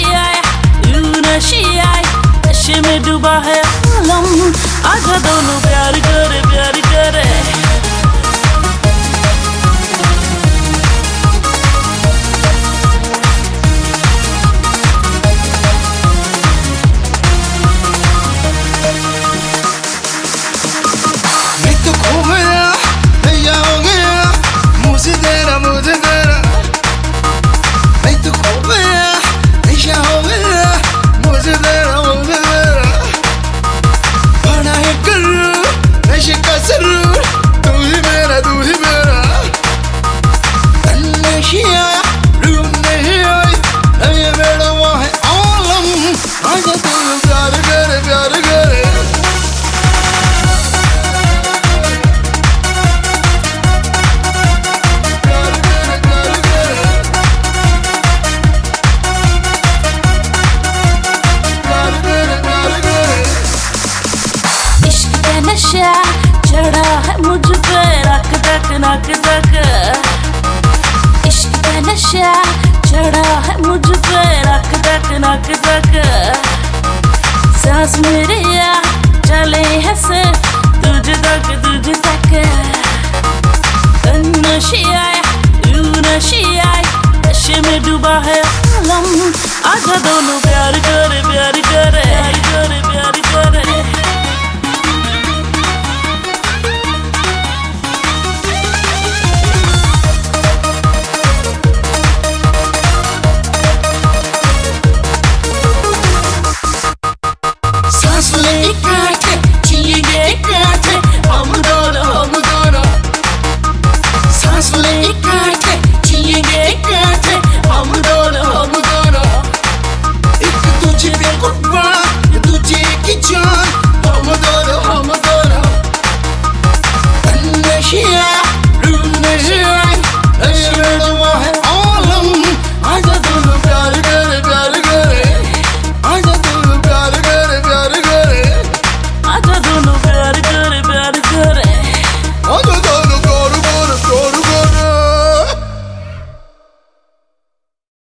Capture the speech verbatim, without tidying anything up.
नशे आए, यू नशे आए, नशे में डूबा है आलम। आजा दोनों प्यार करे प्यार करे। मैं तो खो गया, नैया हो गया, मुझे तेरा मुझे तेरा। मैं तो खो गया, नैया हो गया, मुझे तेरा मुझे तेरा। बना है करूँ नशे का सरूर, तू ही मेरा तू ही मेरा। नशे आया, रूह नहीं आई, नशे में डूबा है आलम। आजा दोनों प्यार करे प्यार करे। नशा चढ़ा है मुझ पे रख तक नक तक। इश्क का नशा चढ़ा है मुझ पे रख तक नक तक। सांस मेरे या चले है से तुझ तक तुझ तक। नशे आए, यू नशे आए, नशे में डूबा है आलम। आजा दोनों प्यार करे प्यार करे।